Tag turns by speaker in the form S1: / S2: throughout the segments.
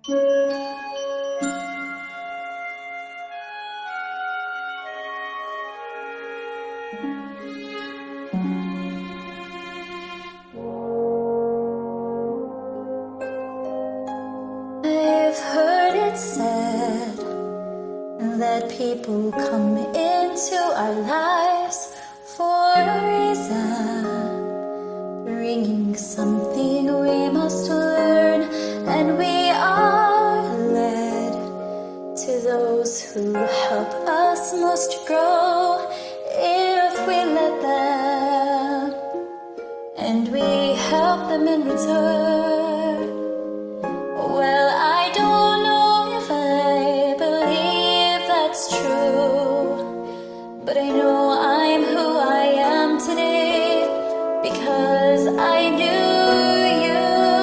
S1: I've heard it said that people come into our lives for a reason, bringing something we must learn, and we are led to those who help us most grow if we let them, and we help them in return. Well, I don't know if I believe that's true, but I know I'm who I am today because I knew you.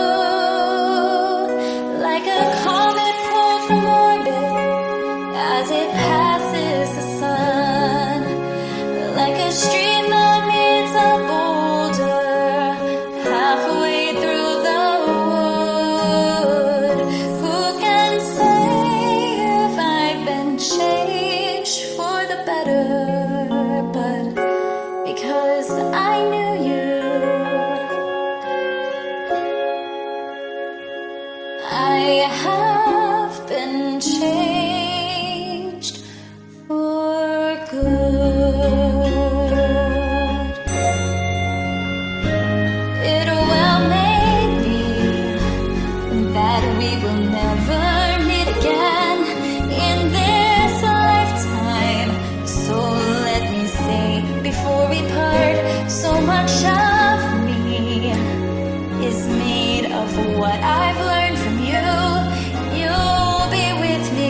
S1: Like a comet pulled from orbit as it passes the sun, like a stream that meets a boulder halfway through the wood. Who can say if I've been changed for the better? But because I knew you, I have been changed for good. It well may be that we will never meet again in this lifetime. So let me say before we part, so much of me is made of what I've learned from you. You'll be with me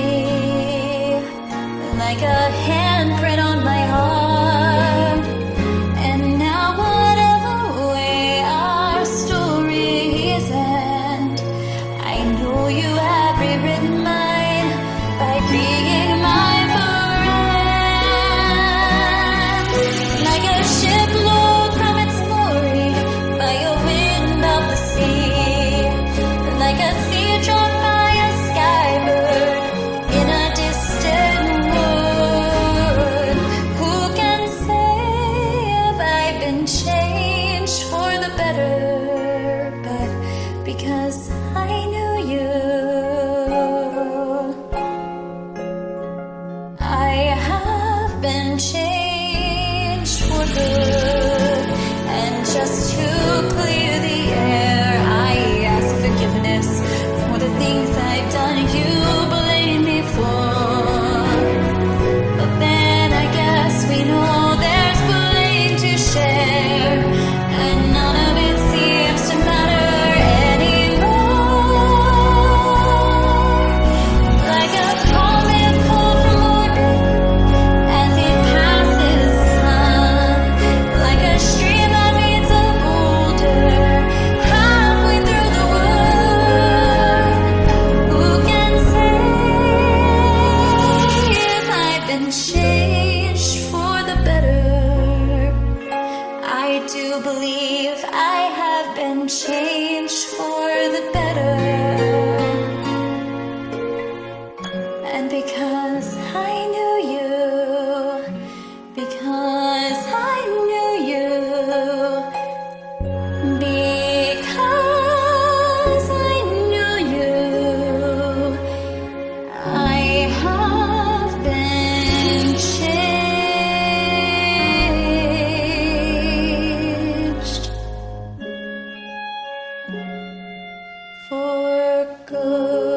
S1: like a handprint on my heart. And now whatever way our stories end, I know you have rewritten mine by being mine forever. Like a ship lulled from its glory by a wind of the sea, like a sea dropped by a skybird in a distant wood. Who can say if I've been changed for the better? But because I knew you, I have been changed for good. And just to clear the air, I ask forgiveness for the things I've done you blame me for. But then I guess we know there's blame to share, and none of it seems to matter anymore. Like a comet pulled from orbit as it passes the sun, like a stream that meets a boulder halfway through the wood. Who can say if I've been changed for the better? I do believe I have been changed for the better. And because I knew you, because I knew you, because I knew you, I have been changed for good.